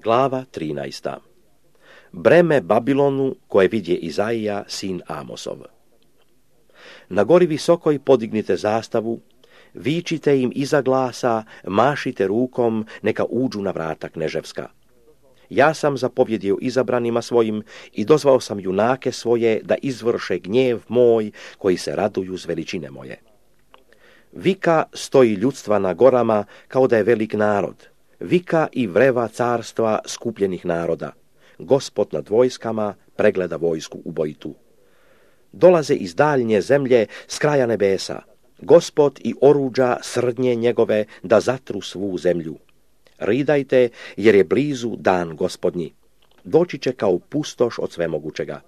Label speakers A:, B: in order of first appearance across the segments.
A: Glava 13. Breme Babilonu koje vidje Izaija, sin Amosov. Na gori visokoj podignite zastavu, vičite im iza glasa, mašite rukom, neka uđu na vrata kneževska. Ja sam zapovjedio izabranima svojim i dozvao sam junake svoje da izvrše gnjev moj koji se raduju z veličine moje. Vika stoji ljudstva na gorama kao da je velik narod. Vika i vreva carstva skupljenih naroda. Gospod nad vojskama pregleda vojsku ubojitu. Dolaze iz daljnje zemlje s kraja nebesa. Gospod i oruđa srdnje njegove da zatru svu zemlju. Ridajte, jer je blizu dan Gospodnji. Doći će kao pustoš od svemogućega.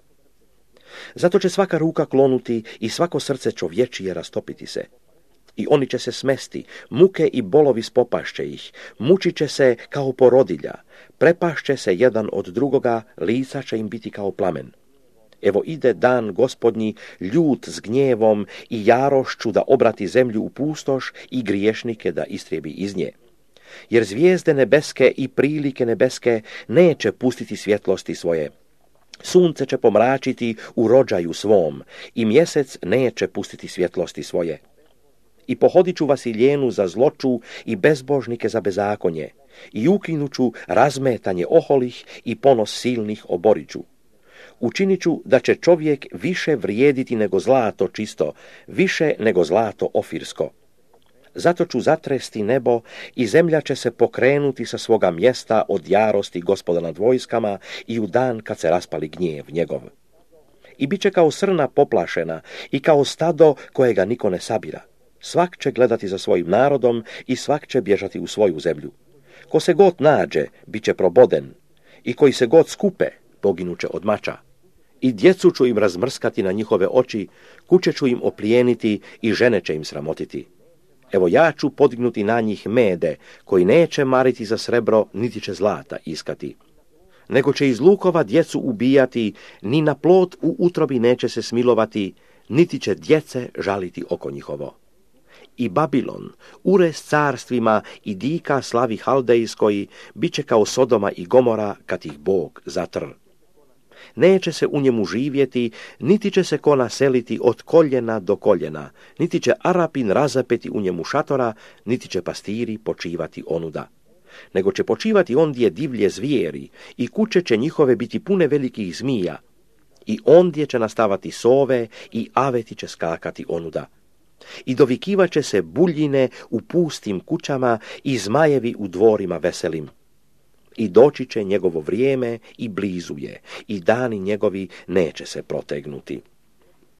A: Zato će svaka ruka klonuti i svako srce čovječije rastopiti se. I oni će se smesti, muke i bolovi spopašće ih, mučit će se kao porodilja, prepašće se jedan od drugoga, lica će im biti kao plamen. Evo ide dan Gospodnji, ljut s gnjevom i jarošću da obrati zemlju u pustoš i griješnike da istrijebi iz nje. Jer zvijezde nebeske i prilike nebeske neće pustiti svjetlosti svoje. Sunce će pomračiti u rođaju svom i mjesec neće pustiti svjetlosti svoje. I pohodit ću Vasiljenu za zloču i bezbožnike za bezakonje, i ukinuću razmetanje oholih i ponos silnih oboriću. Učinit ću da će čovjek više vrijediti nego zlato čisto, više nego zlato ofirsko. Zato ću zatresti nebo i zemlja će se pokrenuti sa svoga mjesta od jarosti Gospoda nad vojskama i u dan kad se raspali gnjev njegov. I bit će kao srna poplašena i kao stado kojega niko ne sabira. Svak će gledati za svojim narodom i svak će bježati u svoju zemlju. Ko se god nađe, bit će proboden, i koji se god skupe, poginuće od mača. I djecu ću im razmrskati na njihove oči, kuće ću im oplijeniti i žene će im sramotiti. Evo ja ću podignuti na njih mede, koji neće mariti za srebro, niti će zlata iskati. Nego će iz lukova djecu ubijati, ni na plod u utrobi neće se smilovati, niti će djece žaliti oko njihovo. I Babilon, ures carstvima i dika slavi haldejskoj, bit će kao Sodoma i Gomora kad ih Bog zatr. Neće se u njemu živjeti, niti će se ko naseliti od koljena do koljena, niti će Arapin razapeti u njemu šatora, niti će pastiri počivati onuda. Nego će počivati ondje divlje zvijeri i kuće će njihove biti pune velikih zmija. I ondje će nastavati sove i aveti će skakati onuda. I dovikivat će se buljine u pustim kućama i zmajevi u dvorima veselim. I doći će njegovo vrijeme i blizu je, i dani njegovi neće se protegnuti.